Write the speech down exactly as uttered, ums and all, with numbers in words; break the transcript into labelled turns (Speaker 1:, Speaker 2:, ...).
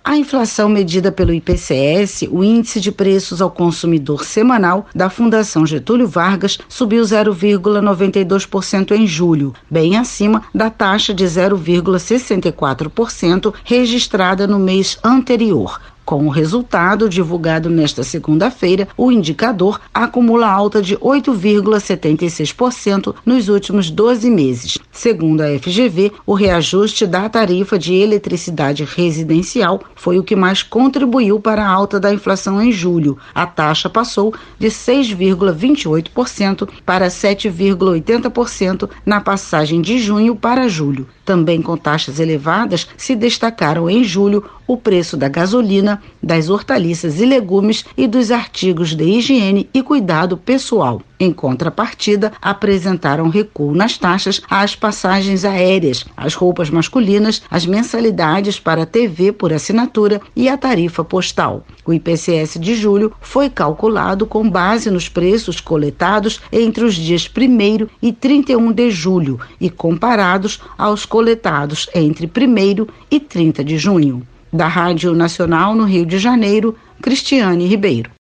Speaker 1: A inflação medida pelo I P C S, o Índice de Preços ao Consumidor Semanal da Fundação Getúlio Vargas, subiu zero vírgula noventa e dois por cento em julho, bem acima da taxa de zero vírgula sessenta e quatro por cento registrada no mês anterior. Com o resultado divulgado nesta segunda-feira, o indicador acumula alta de oito vírgula setenta e seis por cento nos últimos doze meses. Segundo a F G V, o reajuste da tarifa de eletricidade residencial foi o que mais contribuiu para a alta da inflação em julho. A taxa passou de seis vírgula vinte e oito por cento para sete vírgula oitenta por cento na passagem de junho para julho. Também com taxas elevadas, se destacaram em julho o preço da gasolina, das hortaliças e legumes e dos artigos de higiene e cuidado pessoal. Em contrapartida, apresentaram recuo nas taxas as passagens aéreas, as roupas masculinas, as mensalidades para T V por assinatura e a tarifa postal. O I P C S de julho foi calculado com base nos preços coletados entre os dias primeiro e trinta e um de julho e comparados aos coletados entre primeiro e trinta de junho. Da Rádio Nacional no Rio de Janeiro, Cristiane Ribeiro.